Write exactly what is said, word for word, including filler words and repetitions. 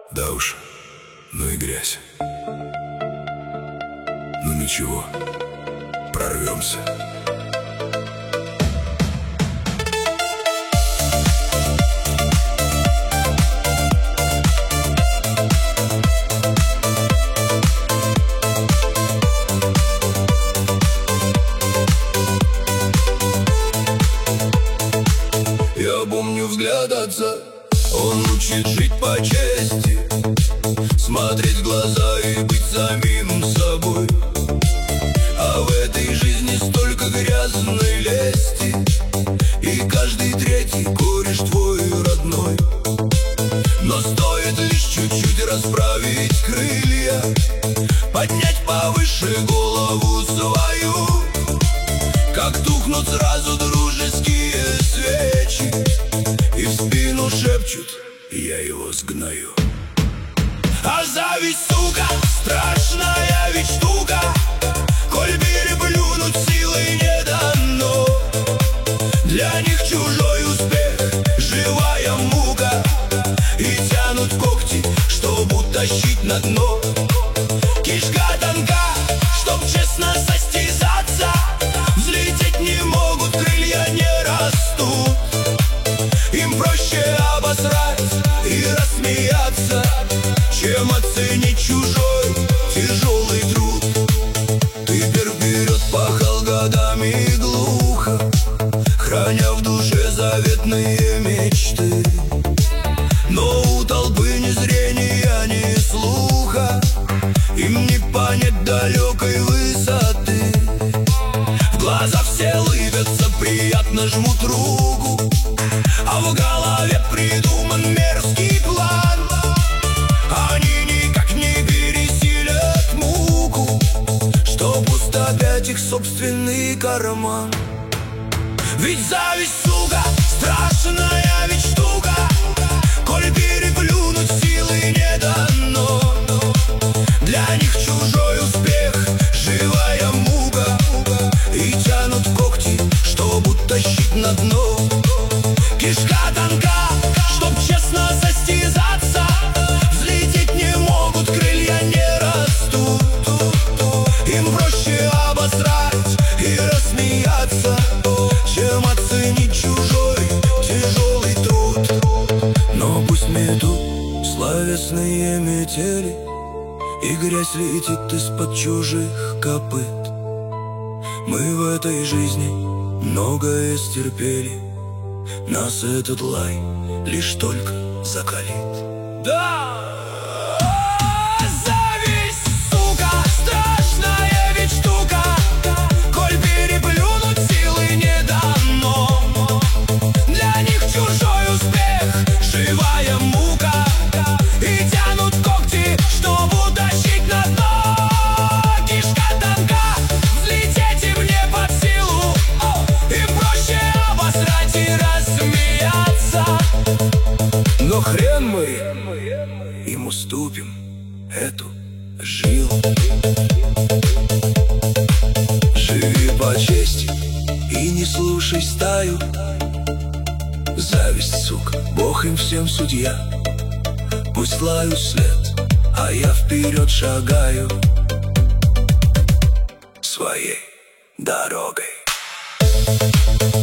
Да уж, ну и грязь. Ну ничего, прорвемся. Я помню взгляд отца, он учит жить по чести, смотреть в глаза и быть самим собой. А в этой жизни столько грязной лести, и каждый третий кореш твой родной. Но стоит лишь чуть-чуть расправить крылья, поднять повыше голову свою, как тухнут сразу дружеские свечи, и в спину шепчут: я его сгною. А зависть, сука, страшная ведь штука, коль переплюнуть силой не дано. Для них чужой успех — живая мука, и тянут когти, чтоб утащить на дно. Кишка тонка, чтоб честно состязаться, взлететь не могут, крылья не растут. Им проще обосрать и рассмеяться, чем оценить чужой тяжелый труд. Ты вперед пахал годами глухо, храня в душе заветные мечты. Но у толпы ни зрения, ни слуха, им не понять далекой высоты. В глаза все лыбятся, приятно жмут руку, а в голове придуман мерзкий план. Они никак не пересилят муку, чтоб опять их собственный карман. Ведь зависть, сука, страшная ведь штука, коль переплюнуть силы не дано. Для них чужой успех — живая мука, и тянут когти, чтоб утащить на дно. Кишка тонка, чтоб честно состязаться, взлететь не могут, крылья не растут. Им проще обосрать и рассмеяться, чем оценить чужой тяжелый труд. Но пусть метут словесные метели, и грязь летит из-под чужих копыт. Мы в этой жизни многое стерпели, нас этот лай лишь только закалит. Да! Зависть, сука, страшная ведь штука, коль переплюнуть силы не дано. Для них чужой успех — живая мука, и тянут когти, чтоб утащить на дно. Кишка тонка, взлететь им не под силу, им проще обосрать и рассмеяться. Но хрен мы им уступим эту жилу. Живи по чести и не слушай стаю. Зависть, сука, Бог им всем судья. Пусть лают след, а я вперед шагаю своей дорогой.